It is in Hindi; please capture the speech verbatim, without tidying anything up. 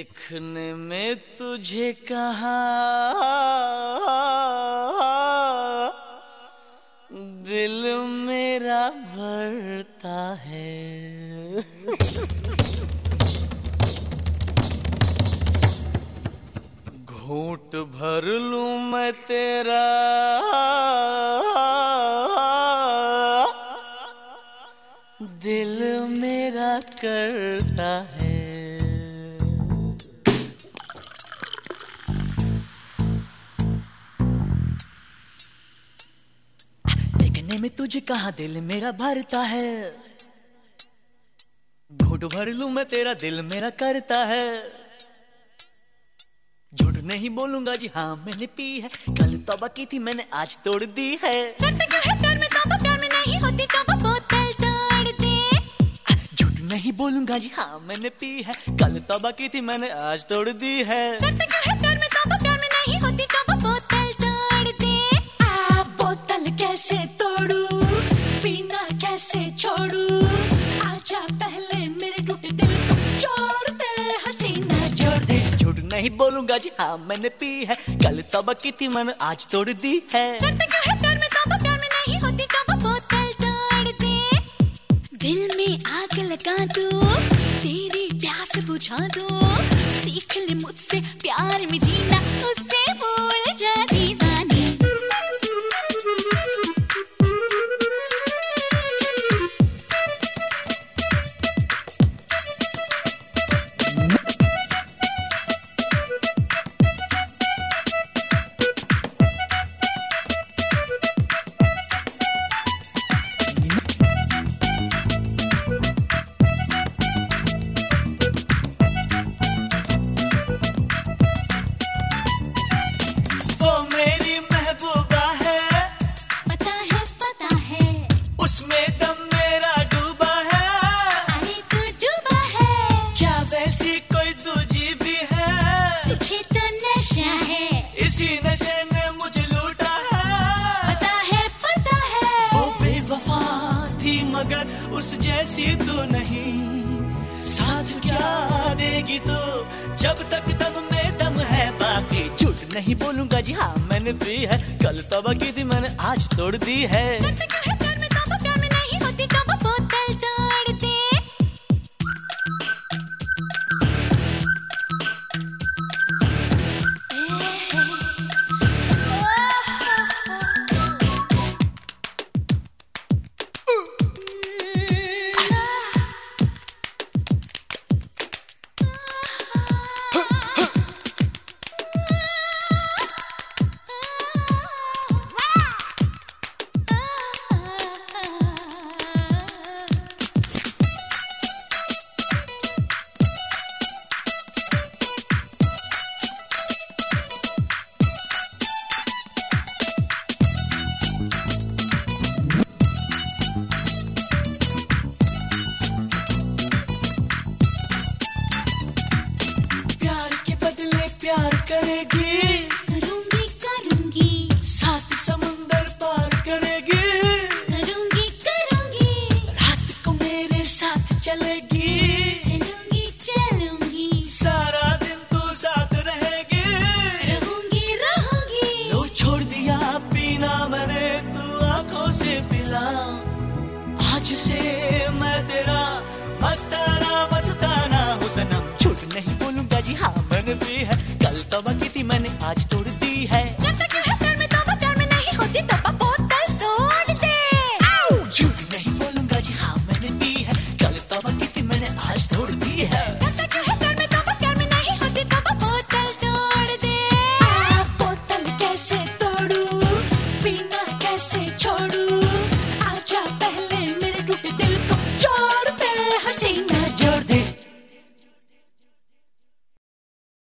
देखने में तुझे कहा दिल मेरा भरता है। घूंट भर लूं मैं तेरा दिल मेरा करता है। देखने में तुझे कहा दिल मेरा भरता है। घूंट भर लूं मैं तेरा दिल मेरा करता है। झूठ नहीं बोलूंगा जी हाँ मैंने पी है। कल तौबा की थी मैंने आज तोड़ दी है। करते क्यों है प्यार में तौबा, प्यार में नहीं होती तौबा, बोतल तोड़ दे। झूठ नहीं बोलूंगा जी हाँ मैंने पी है। कल तौबा की थी मैंने आज तोड़ दी है। करते क्यों है प्यार में तौबा, प्यार में नहीं होती तौबा, बोतल तोड़ दे। आ बोतल कैसे तोड़ू, पीना कैसे छोड़ू, आजा पहले मेरे टूटे दिल को जोड़ दे, हसीना जोड़ दे। झूठ नहीं बोलूंगा जी हाँ मैंने पी है। कल तौबा की थी मैंने आज तोड़ दी है। करते क्यों है प्यार में तौबा, प्यार में नहीं होती तौबा, बोतल तोड़ दे। दिल में आग लगा दो, तेरी प्यास बुझा दो, सीख ले मुझसे प्यार में जीना, उससे भूल जा दीवानी। इसी नशे ने मुझे लूटा है। पता है पता है वो बेवफा थी मगर उस जैसी तो नहीं। साथ क्या देगी तो जब तक दम में दम है बाकी। झूठ नहीं बोलूंगा जी हाँ मैंने पी है। कल तौबा की थी मैंने आज तोड़ दी है। करते क्यों है प्यार में तौबा, प्यार में नहीं होती तौबा, बोतल तोड़ दे। प्यार करेगी करूंगी करूंगी, साथ समुंदर पार करेगी। करूंगी करूंगी, रात को मेरे साथ चलेगी। चलूंगी चलूंगी, सारा दिन तू साथ रहेगी। रहूंगी रहूंगी। लो छोड़ दिया पीना मैंने तू आंखों से पिला। आज से मैं तेरा मस्ताना मस्ताना हूँ सनम। झूठ नहीं बोलूंगा जी हाँ मैंने पी है। कल तौबा की थी मैंने आज तोड़